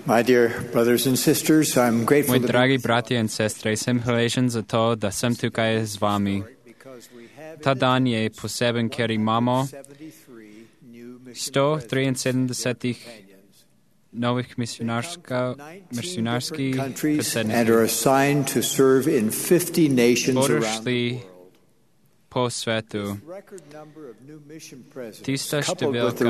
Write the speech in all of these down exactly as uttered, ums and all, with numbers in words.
My dear brothers and sisters, I'm grateful Moji dragi bratje in sestre, sem hvaležen za to, da sem tukaj z vami. Ta dan je poseben, ker imamo sto triinsedemdeset novih misionarskih predsednikov, bodo šli po svetu. Tista številka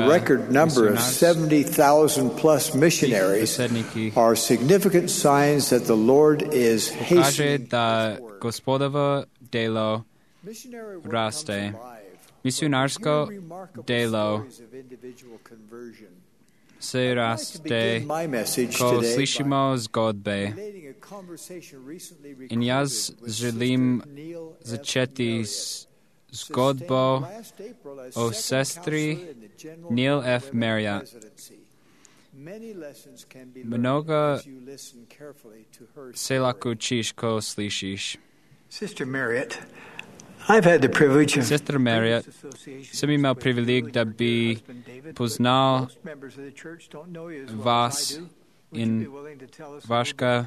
misionarskih are significant signs that the Lord is hastening. kaže, da Gospodovo delo raste. Misionarsko delo se raste, ko slišimo zgodbe. In jaz želim začeti s zgodbo o sestri Neil F. Marriott. Mnogo se lahko učiš, ko slišiš. Sister Marriott, I've had the privilege of Sister Marriott, sem imel privileg, da bi poznal vas in vaška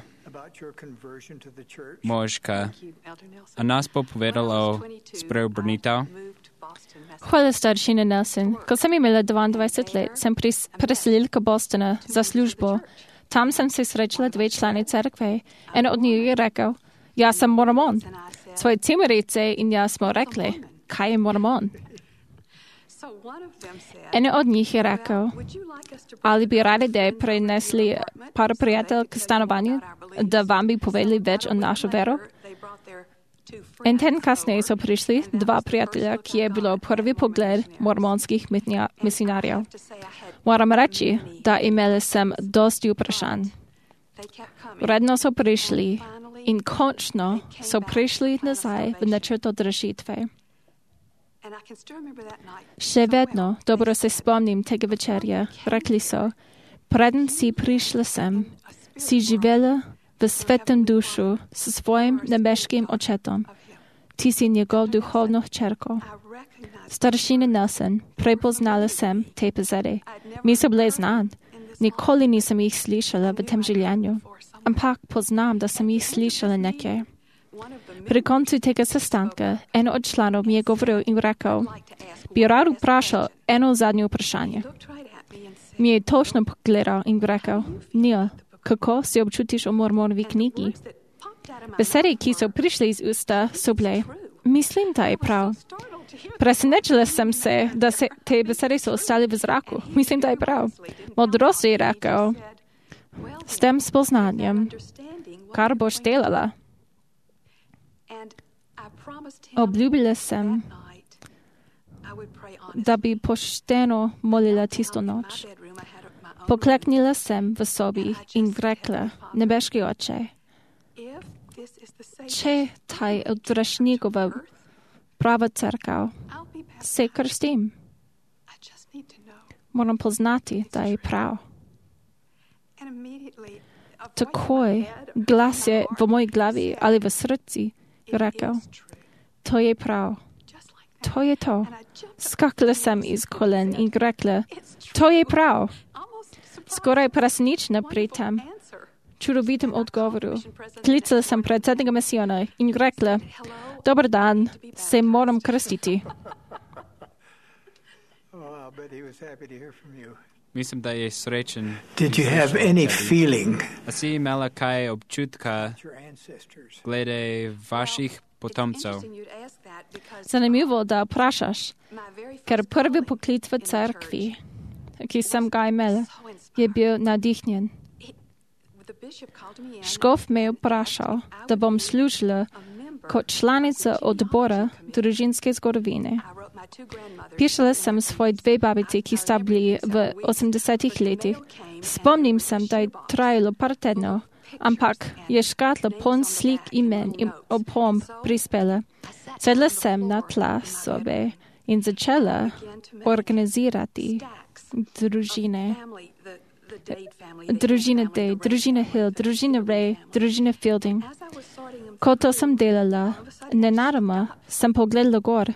možka. A nas bo povedal o spreobrnitev. Hvala, staršina Nelson. Ko sem imela dvaindvajset let, sem pris- preselila k Bostonu za službo. Tam sem se srečala dve člani cerkve. En od njih je rekel, jaz sem mormon. Svoje cimerice in jaz smo rekli, kaj je mormon? En od njih je rekel, ali bi radi, da prenesli par prijatelj k stanovanju, da vam bi povedali več o našo vero? En teden kasneje so prišli dva prijatelja, ki je bilo prvi pogled mormonskih misionarjev. Moram reči, da imeli sem dosti vprašanj. Redno so prišli in končno so prišli nazaj v načrt odrešitve. Še vedno dobro se spomnim tega večerja. Rekli so, preden si prišla sem, si živela v svetem dušu s svojim nebeškim očetom. Ti si njegov duhovno hčerko. Staršina Nelson, prepoznala sem te pozade. Mi so bile znan. Nikoli nisem jih slišala v tem življenju, ampak poznam, da sem jih slišala nekje. Pri koncu tega sestanka en od članov mi je govoril in rekel, bi rad vprašal eno zadnje vprašanje. Mi je točno pogledal in rekel, Neil, kako se občutiš o mormonovi knjigi? Besede, ki so prišle iz usta, so bile, mislim, da je prav. Presenečila sem se, da se te besede so ostale v zraku. Mislim, da je prav. Modrost je rekel, s tem spoznanjem, kar boš delala. Obljubila sem, da bi pošteno molila tisto noč. Pokleknila sem v sobi in rekla, nebeški oče, če ta je odrešnikova prava crkva, se krstim. Moram poznati, da je prav. Takoj glas je v moji glavi ali v srci rekel, to je prav. To je to. Skakala sem iz kolen in rekla, to je prav. Skoraj presenečena pri tem čudovitem odgovoru. Klicala sem predsednika misijona in rekla, dober dan, se moram krstiti. Mislim, da je srečen. Did you have any feeling A si imela kaj občutka glede vaših potomcev? Zanimivo, da vprašaš, ker prvi poklic v cerkvi, ki sem ga imela, je bil nadihnjen. Škof me je vprašal, da bom služila kot članica odbora družinske zgodovine. Pišala sem svoje dve babici, ki sta bili v osemdesetih letih. Spomnim sem, da je trajalo par tednov, ampak je škatla poln slik imen in opomb prispela. Sedla sem na tla sobe in začela organizirati družine. Družina Day, družina Hill, družina Ray, družina Fielding. Ko to sem delala, nenadoma sem pogledala gor.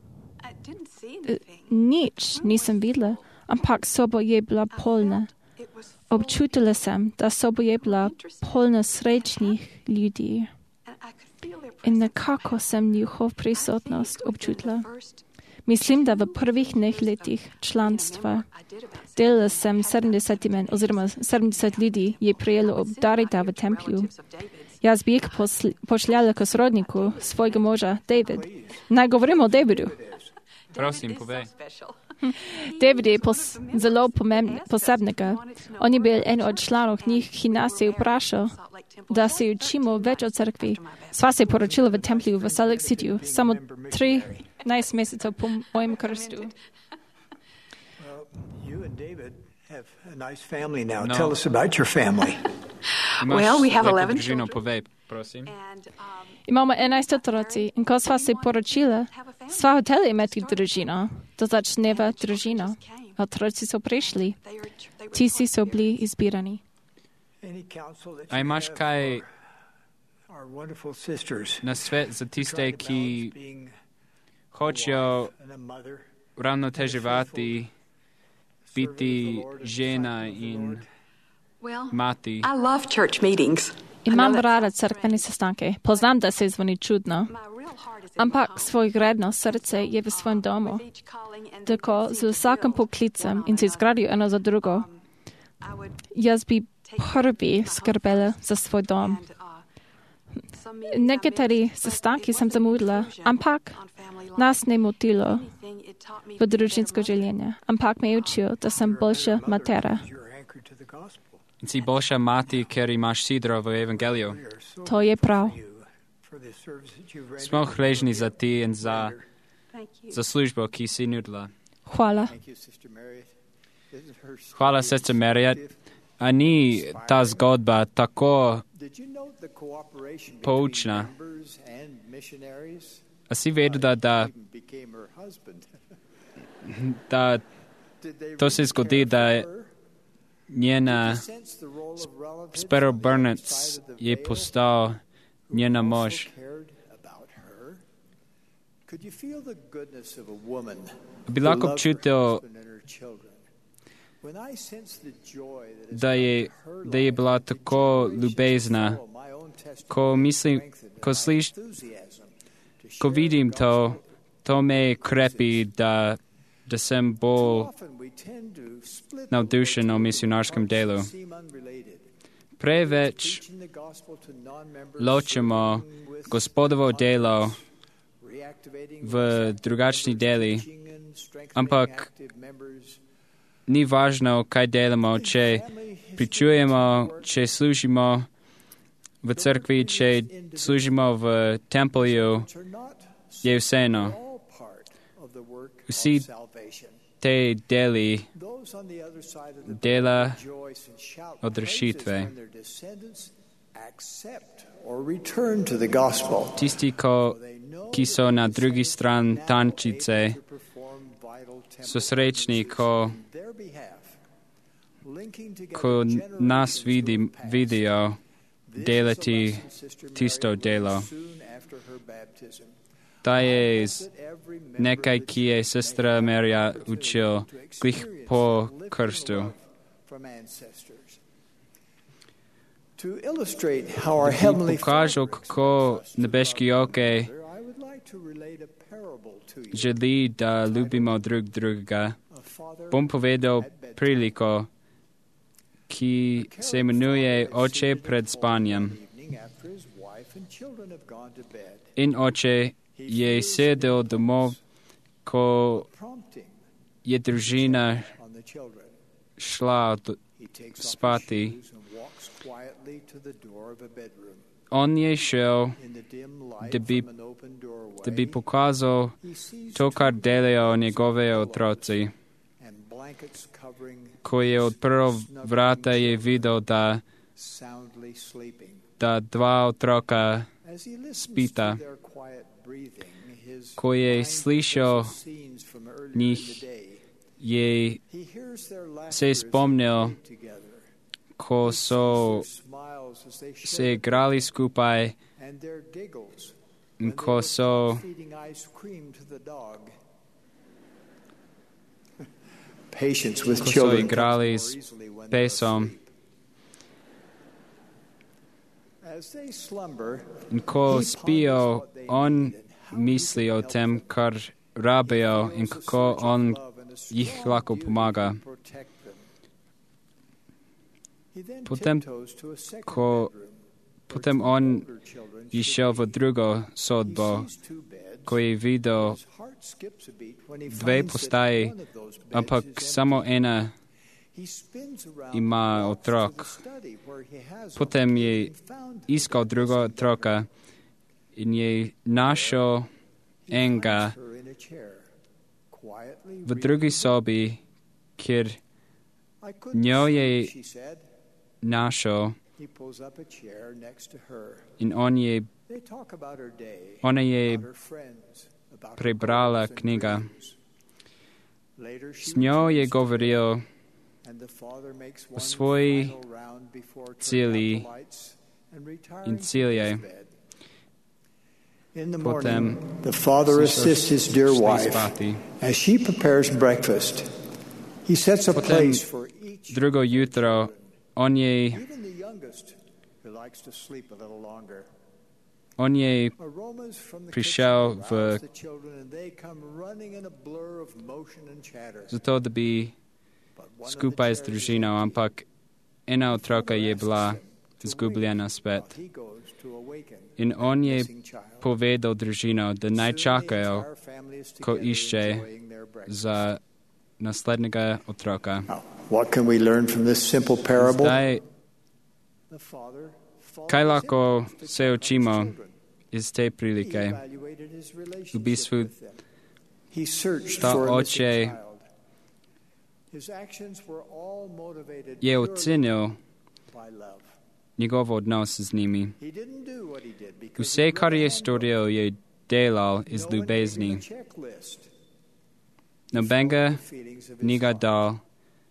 Nič nisem videla, ampak soba je bila polna. Občutila sem, da soba je bila polna srečnih ljudi. In nekako sem njihov prisotnost občutila. Mislim, da v prvih dneh letih članstva delala sem sedemdeset imen, oziroma sedemdeset ljudi je prijelo obdarita v templju. Jaz bi jih pošljala k srodniku svojega moža, David. Naj govorimo o Davidu. Prosim, povej. David je pos, zelo pomembn, posebnega. On je bil en od članov njih, ki nas je vprašal, da se učimo več o cerkvi. Sva se poročila v templju v Salt Lake Cityju, samo trinajst mesecev po mojem krstu. You and David have a nice family now. No. Tell us about your family. Well, we have lepo eleven družino, children. povej, prosim. And um, Imamo enajst otroci in ko sva se poročila, sva hotela imeti družino. To začneva družino. Otroci so prišli. they are, they were Tisti so bili izbirani. Any counsel that A you imaš have kaj for our wonderful sisters na svet za tiste, trying to ki balance being hočejo and a mother, ravnoteževati biti žena in well, mati? I love church meetings. I Imam know that rada sounds crkvene strange. sestanke. Poznam, da se zvoni čudno. My real heart is in my Ampak home. svoj gredno srce je v svojem domu. With each calling and the Tako seeds z vsakim build poklicem one in on se another. zgradijo eno za drugo. Um, I would Jaz bi prvi skrbela za svoj dom. and, uh, some meetings I Nekateri missed, but sestanki it sem wasn't zamudila, intrusion ampak on family life. nas ne motilo Anything, it taught me v to be a better družinsko mother. življenje. Ampak me je učil, da sem boljša matera. you're anchored to the gospel. In si boljša mati, ker imaš sidro v evangeliju. We are so To je prav. you for the service that you've rendered. Smo hvaležni za ti in za, Thank you. za službo, ki si nudila. Hvala. Thank you, Sister Mary. Isn't her story Hvala, sestra Marriott. instructive? A ni ta zgodba tako, Did you note the cooperation between poučna? members and missionaries? a si vedela, da, Even became her husband. da Did they to se really zgodi, care da for her? njena Did you sense the role of relatives Sparrow on the other Burnett side of the je veil postal who njena also mož. cared about her? Could you feel the goodness of a woman Bi who lahko loved her občutil, husband and her children? When I sense the joy that has da je, come to her da je life, bila the tako generations ljubezna. follow my own testimony Ko mislim, strengthened ko my sliš, enthusiasm to ko share vidim the to, gospel. to me krepi, da, da sem Too bolj often we tend to split navdušen the o Lord's misionarskem parts that delu. seem unrelated. Preveč Preaching the gospel to non-members, ločimo serving with Gospodovo delo reactivating v with drugačni deli, teaching and strengthening ampak active members. ni važno, kaj delamo, če pričujemo, če služimo v cerkvi, če služimo v templju, Are not je vseeno. all part of the work Vsi of salvation. te deli Those on the other side of the dela rejoice and shout od praises rešitve. when their descendants accept or return to the gospel. Tisti, ko, ki so na drugi strani tančice, To perform vital so temple srečni, ko, on their behalf, linking together ko nas generations vidi, who have passed. vidijo This delati is a lesson Sister tisto Mary delo. learned soon after her baptism. Ta je I z- hope that every member nekaj, of the ki je church sestra may have the Marija opportunity učil to glih experience po the living krstu. love from ancestors. To illustrate how our heavenly Pokažu, Father kako expects us to nebeški love okej one another, I would like to relate a parable to you. želi, da ljubimo drug drugega. A father Bom povedal priliko, ki se imenuje Oče pred spanjem. In oče je sedel domov, ko je družina šla od- spati. On je šel, da bi, da bi pokazal to, kar delajo njegove otroci. Ko je odprl vrata, je videl, da, da dva otroka spita. Ko je slišal njih, je se spomnil, ko so se igrali skupaj in ko so patience with ko so children comes igrali more s easily when they're pesom asleep. As they slumber, in ko spio on misli o tem, kar rabijo in kako on jih lahko pomaga. Potem, ko potem on je šel v drugo sodbo, ko je videl dve postaji, ampak samo ena ima otrok. Potem je iskal drugo otroka in je našel enega v drugi sobi, kjer njo je našel in on je, ona je prebrala knjiga. S njo je govoril o svoji cilji in cilje. In the Potem morning, the father assists his dear šli wife spati. as she prepares breakfast. He sets a Potem place for each, drugo jutro on je, even the youngest, who likes to sleep a little longer. on je Aromas from the prišel kitchen v arouse the children, and they come running in a blur of motion and chatter. zato, da bi But one of the skupaj s chairs is družino, empty. ampak ena otroka je bila izgubljena spet. While he goes to awaken In on je missing child. povedal družino, da naj čakajo, ko išče za naslednjega otroka. Now, what can we learn from this simple parable? Zdaj, The father followed kaj his lahko impulse to se care for učimo his children. iz te He prilike? evaluated his relationship bistvu with them. He searched ta for a missing oče child. His actions were all motivated je purely ocenil by love. njegov odnos z njimi. He didn't do what he did because Vse, he kar je loved storil, je delal iz no one gave him ljubezni. a checklist. He Nobenega followed the feelings of his ni ga heart. dal.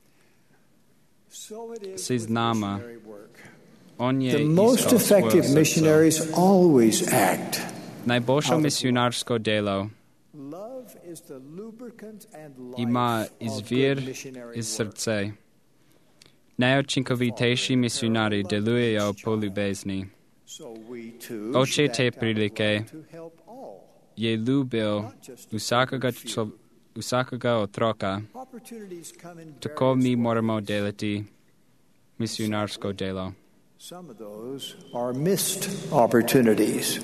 So it is Se with znama. missionary work. On je The most iskal svojo effective srce. missionaries always act. Najboljšo misionarsko delo Love is the lubricant and life ima of izvir good missionary iz work. srce. Najučinkovitejši misionari delujejo po ljubezni. So we too Oče should te act out of prilike love to help all. Je ljubil vsakega, člo, vsakega otroka, Opportunities come in tako various mi moramo ways. delati misionarsko delo. Some of those are missed opportunities.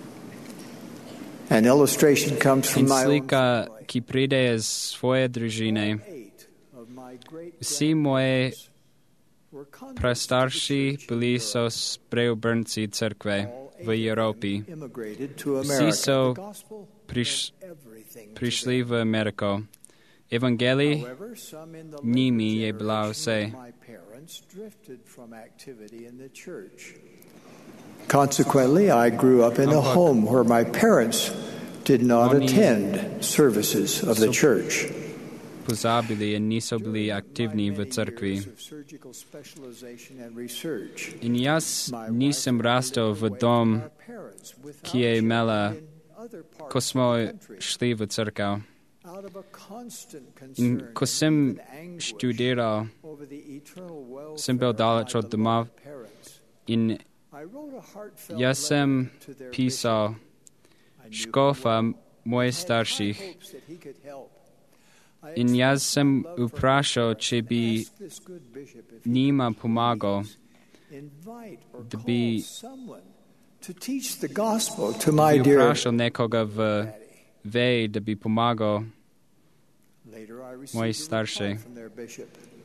An illustration comes from In my own slika, family. ki pride iz svoje družine, Eight of my great vsi moji were converts prastarši to the bili Church so spreobrnci cerkve All eight v Evropi. of them immigrated to Vsi America. so The gospel priš, meant everything to prišli them. v Ameriko. Evangelij However, some in the njimi later je bila generation vse. of my parents drifted from activity in the church. Consequently, I grew up in a Ampak- home where my parents did not Oni- attend services of the So- church. pozabili in niso bili During aktivni my v many cerkvi. years of surgical specialization and research, In jaz my nisem wife rastel found v her way dom, to our parents without ki je imela, children in other parts ko of smo the country. šli v cerkev. Out of a constant In concern ko sem and anguish študiral, over the eternal welfare sem bil of daleč my od doma beloved parents, in I wrote a heartfelt jaz sem letter to their pisal bishop. I knew škofa him well. mojih I had starših high hopes that he could help. I in jaz expressed sem my love for vprašal, him če and bi asked this good bishop if he njima could pomagal, please invite or da call bi- someone to teach the gospel to my bi dear vprašal nekoga v daddy. veji, da bi pomagal Later, I received moji a reply starši. from their bishop.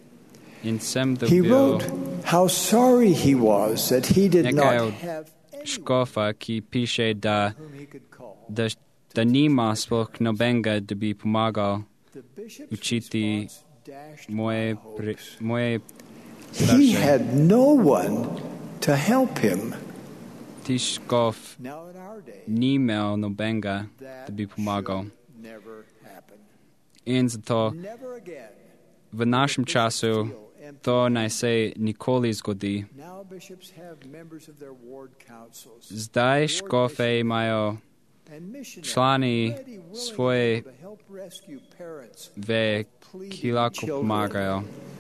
In sem He dobil wrote how sorry he was that he did Nekaj not od have anyone škofa, ki piše, da, whom he could call. da, da nima sploh nobenega, da bi pomagal The bishop's učiti response dashed moje, my pri, hopes. moje He starše. had no one to help him. Ti škof Now in our day, ni imel nobenega, that da bi pomagal. should never happen. In zato Never again. v našem času to naj se nikoli zgodi. Now bishops have members of their ward councils. Zdaj Ward škofe bishops imajo člani svoje ve kilaku pomagajo.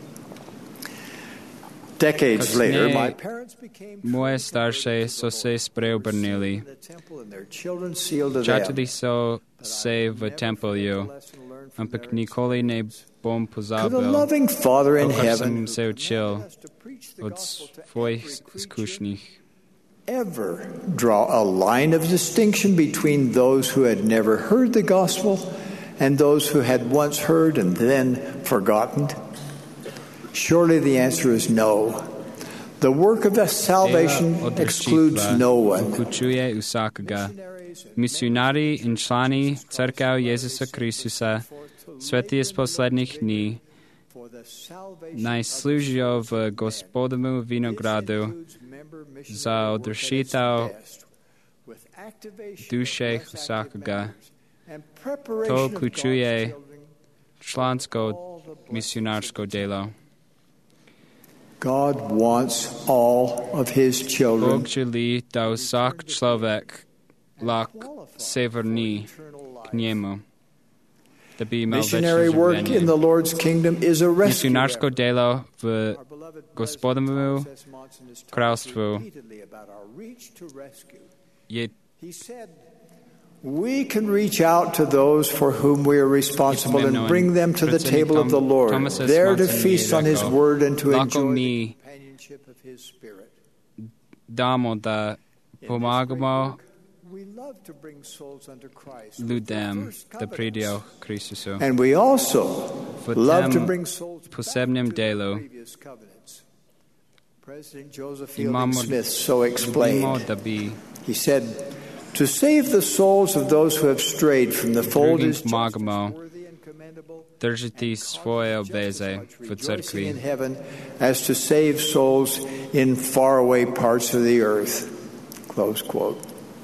Decades later, my Kasneje parents became moje starše so se spreobrnili. temple and their children sealed to them. Čatili so se v tempelju, ampak nikoli ne bom Could a pozabil, loving Father in to, kar heaven sem se učil us to preach the od gospel to svojih every creature izkušnjih. ever draw a line of distinction between those who had never heard the gospel and those who had once heard and then forgotten? Surely the answer is no. The work of the salvation Dela excludes odločitve no one. vključuje vsakega. Misionari in člani crkve Jezusa Kristusa, sveti iz poslednjih dni, naj služijo v Gospodovu vinogradu za odrešitev duše vsakega. To vključuje člansko misionarsko delo. God wants all of his children Bog želi, da vsak človek lahko se vrni k njemu, da bi imel večno Missionary work in življenje. the Lord's kingdom is a rescue. Misionarsko delo v Gospodovu kraljstvu je He said, we can reach out to those for whom we are responsible and bring them to the table of the Lord, there to feast on his word and to enjoy the companionship of his spirit. damo da pomagamo We love to bring souls unto Christ. ljudem, da pridejo k Kristusu. And we also V love to tem bring souls back posebnem to the delu previous covenants. President Joseph Fielding imamo Smith so ljubimo, explained. da bi He said, to save the souls of those who have strayed from the fold drugim is just as pomagamo worthy and commendable držati svoje obveze v rejoicing crkvi. in heaven as to save souls in faraway parts of the earth. Close quote.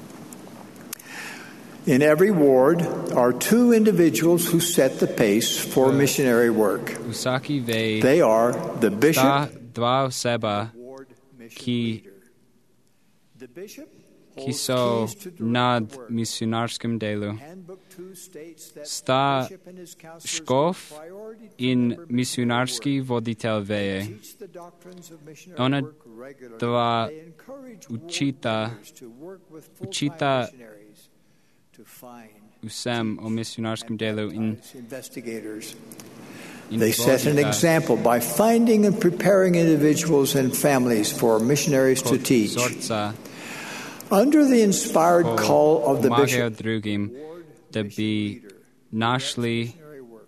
In every ward are two individuals who set the pace for missionary work. Vsaki ve, They are the ta bishop, dva oseba, ward mission ki, leader. The bishop ki holds so keys to direct nad the work. misionarskim delu. Handbook two states that Sta the bishop and his counselors škof give priority to in member misionarski missionary work. voditelj veje. Teach the doctrines of missionary Ona work regularly. dva They encourage učita- ward leaders to work with full-time učita missionaries to find vsem o misionarskem delu in, investigators. in They set an vodita example by finding and preparing individuals and families for missionaries to kot teach. vzorca, Under the inspired ko call of the pomagajo bishop, drugim, da bi našli, missionary work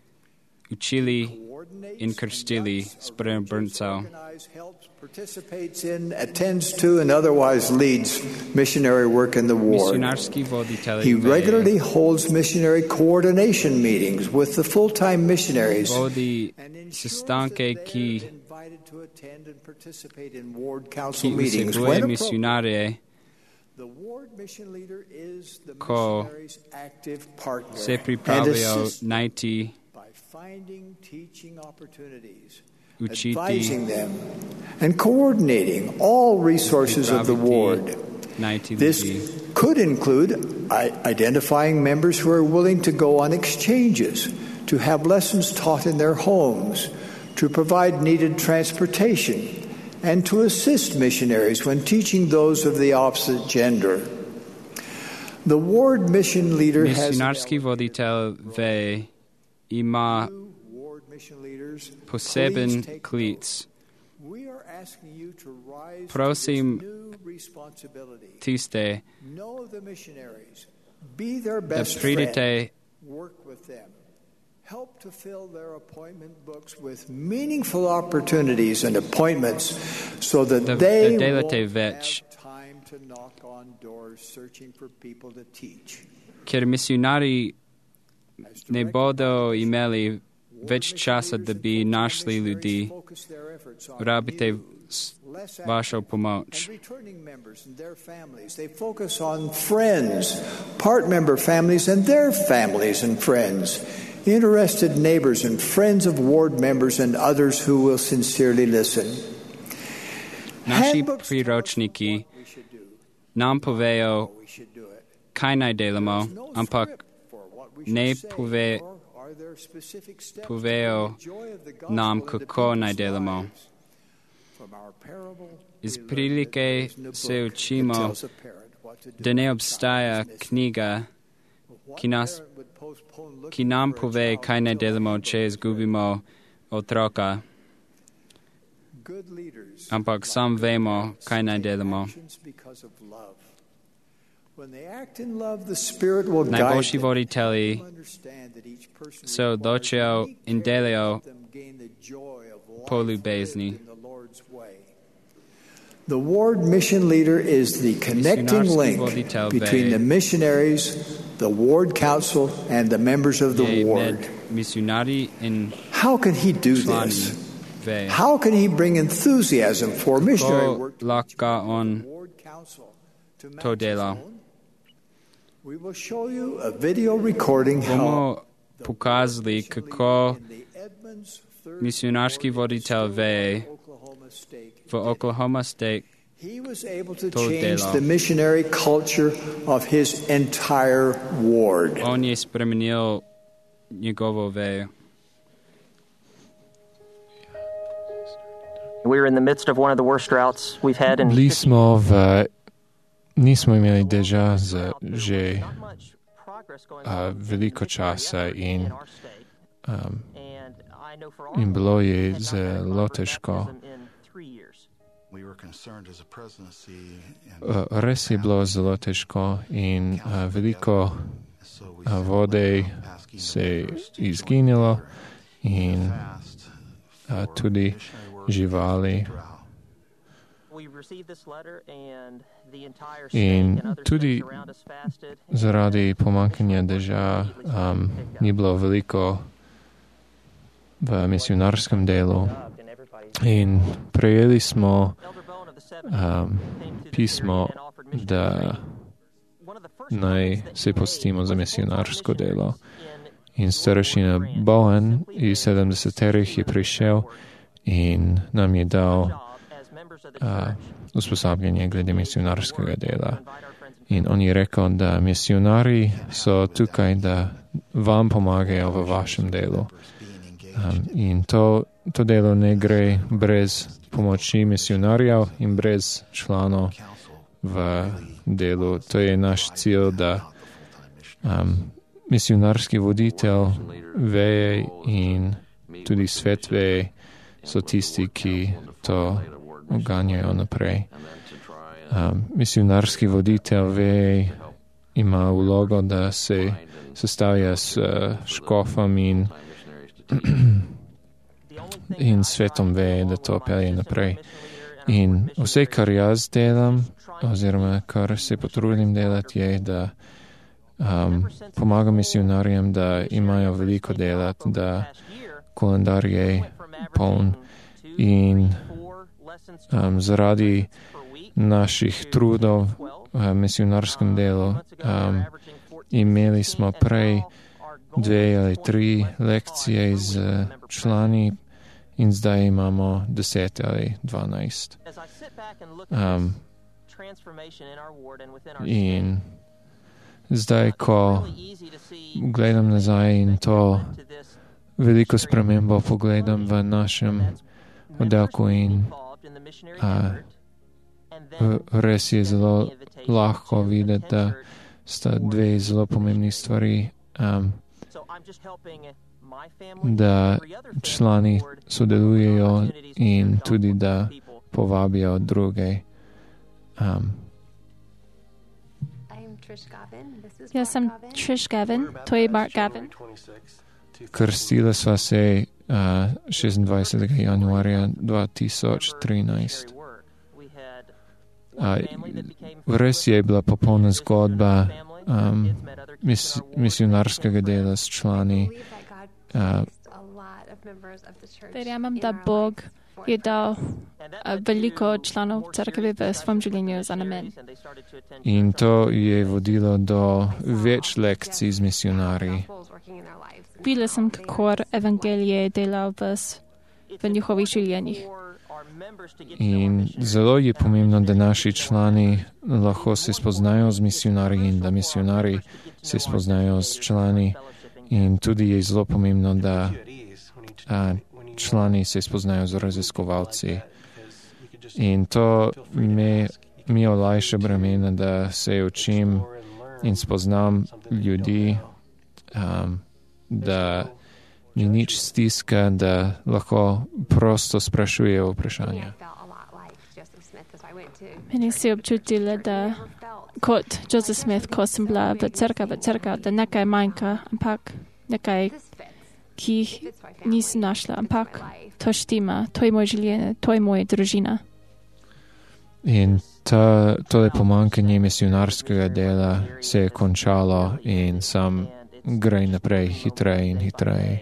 učili coordinates in krstili sprembrncev. organizes, helps, participates in, attends to, and otherwise leads missionary work in the ward. Misionarski voditelj He veje regularly holds missionary coordination meetings with the full-time missionaries vodi and ensures sestanke, that ki, they're invited to attend and participate in ward ki council meetings vsebuje when appropriate. misionarje, The ward mission leader is the ko missionary's active partner se and pripravijo assists najti, by finding teaching opportunities, učiti, advising them, and coordinating all resources of the ward. najti This ljudi. could include i- identifying members who are willing to go on exchanges, to have lessons taught in their homes, to provide needed transportation, and to assist missionaries when teaching those of the opposite gender. The ward mission leader has Misionarski voditelj ve ima new ward mission leaders. poseben Please take klic. note. We are asking you to rise Prosim to this new responsibility. Tiste, Know the missionaries. Be their da best friend. pridete Work with them. Help to fill their appointment books with meaningful opportunities and appointments so that Da- they da won't delate have več. time to knock on doors searching for people to teach. ker misionari As to ne recognize bodo imeli ward več mission časa, leaders da and bi full-time našli missionaries ljudi, focus their efforts on rabite new, s- less vašo active pomoč. and returning members and their families. They focus on friends, part member families and their families and friends, interested neighbors and friends of ward members and others who will sincerely listen. Naši Handbooks tell us priročniki what we should do, nam povejo, how we should do it. kaj naj delamo, ampak ne pove, povejo nam, kako naj delamo. Iz prilike se učimo, da ne obstaja knjiga, ki, nas, ki nam pove, kaj naj delamo, če izgubimo otroka. Ampak sam vemo, kaj naj delamo. Najboljši voditelji se odločijo in delajo po ljubezni. The ward mission leader is the connecting link between the missionaries, the ward council, and the members of the ward. How can he do this? How can he bring enthusiasm for missionary work to the ward council to match? We will show you a video recording how pokazali, kako misionarski voditelj ve v Oklahoma State he was able to change the missionary culture of his entire ward. On je spremenil njegovo vejo. We're in the midst of one of the worst droughts we've had in Bili smo v nismo imeli deža za že uh, veliko časa in um, in bilo je zelo težko. Uh, res je bilo zelo težko in uh, veliko uh, vode se je izginilo in uh, tudi živali. In tudi zaradi pomankanja deža um, ni bilo veliko v misionarskem delu. In prejeli smo um, pismo, da naj se postimo za misionarsko delo. In starešina Bowen iz sedemdesetih je prišel in nam je dal uh, usposabljanje glede misionarskega dela. In on je rekel, da misionari so tukaj, da vam pomagajo v vašem delu. Um, in to, to delo ne gre brez pomoči misionarjev in brez članov v delu. To je naš cilj, da um, misionarski voditelj veje in tudi svet veje so tisti, ki to uganjajo naprej. Um, misionarski voditelj ve, ima vlogo, da se sestavlja s uh, škofom in, in svetom ve, da to pelje naprej. In vse, kar jaz delam, oziroma kar se potrudim delati, je, da um, pomagam misionarjem, da imajo veliko delati, da kalendar je poln. In um, zaradi naših trudov v misionarskem delu um, imeli smo prej dve ali tri lekcije z člani in zdaj imamo deset ali dvanajst. Um, in zdaj, ko gledam nazaj in to veliko spremembo pogledam v našem oddelku in a, res je zelo lahko videti, da sta dve zelo pomembni stvari, um, da člani sodelujejo in tudi da povabijo druge. Um, Jaz sem Trish Gavin, to je Mark Gavin. Krstila sva se uh, šestindvajsetega januarja dva tisoč trinajst. Uh, res je bila popolna zgodba um, mis, misionarskega dela s člani. Uh, Verjamem, da Bog je dal uh, veliko članov cerkve v svojem življenju za namen. In to je vodilo do več lekcij z misionarji. Videla sem, kako evangelije dela v, v njihovih življenjih. In zelo je pomembno, da naši člani lahko se spoznajo z misionarji in da misionari se spoznajo s člani. In tudi je zelo pomembno, da a, člani se spoznajo z raziskovalci. In to mi, mi olajša bremena, da se učim in spoznam ljudi, um, da ni nič stiska, da lahko prosto sprašujejo vprašanja. Meni si občutila, da kot Joseph Smith, ko sem bila v crkvi, v crkvi, da nekaj manjka, ampak nekaj, ki jih nisem našla, ampak to štima, to je moje življenje, to je moja družina. In ta, tole pomankanje misionarskega dela se je končalo in sam gre naprej hitreje in hitreje.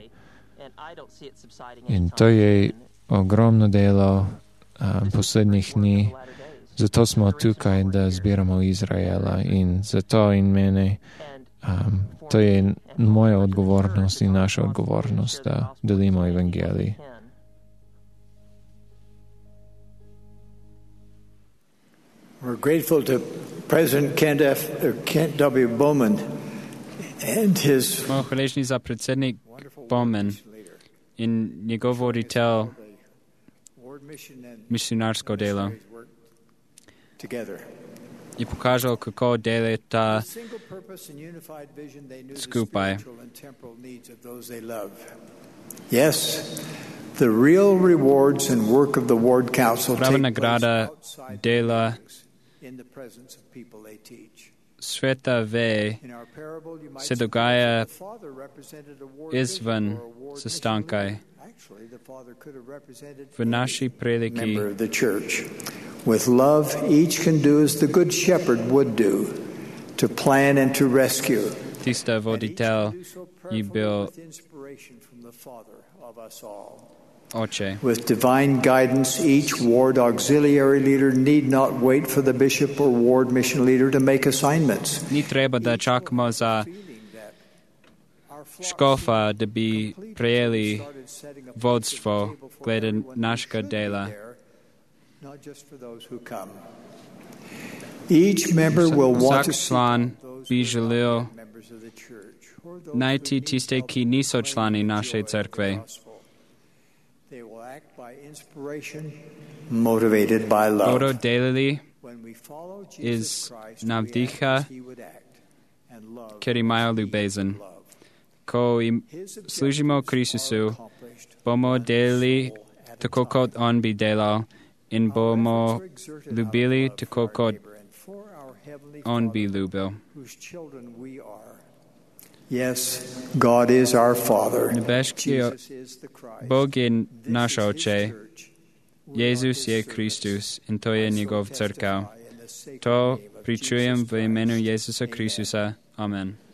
In to je ogromno delo um, poslednjih dni, zato smo tukaj, da zbiramo Izraela in zato in mene, um, to je moja odgovornost in naša odgovornost, da delimo evangelij. We're grateful to President Kent F. Uh, Kent W. Bowman and his Smo hvaležni za predsednik Bowman in njegov voditelj misionarsko delo. Je pokazal, kako delata skupaj. Yes, the real rewards and work of the Ward Council Prava take nagrada place dela in the presence of people they teach. Sveta ve se dogaja izven sestankaj. V naši preliki Member of the church. With love, each can do as the good shepherd would do, to plan and to rescue. tista voditelj je bil oče. With divine guidance, each ward auxiliary leader need not wait for the bishop or ward mission leader to make assignments. Ni treba, da čakamo za škofa, da bi prejeli vodstvo glede našega dela. Each member will want to Vsak član bi želel najti tiste, ki niso člani naše cerkve. They will act by inspiration, motivated by love. Bodo delali When we follow iz Jesus Christ, we navdiha, act as he would act, and love ker imajo ljubezen. Ko im služimo Kristusu, bomo delali tako, kot on bi delal, in bomo ljubili tako, kot on bi ljubil. whose children we are. Yes, God is our Father. Nebeški Jesus is the Christ. Bog je This naš is his oče, church. Jezus je Kristus in to je njegov crkav. To pričujem v imenu Jezusa Kristusa. Amen.